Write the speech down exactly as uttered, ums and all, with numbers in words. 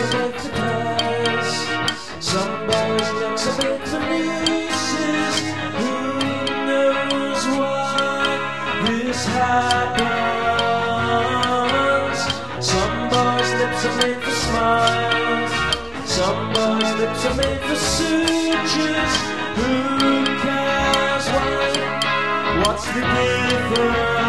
are made for guys. Some boys' necks are made for nieces. Who knows why this happens? Some boys' lips are made for smiles. Some boys' lips are made for sutures. Who cares why? What's the difference?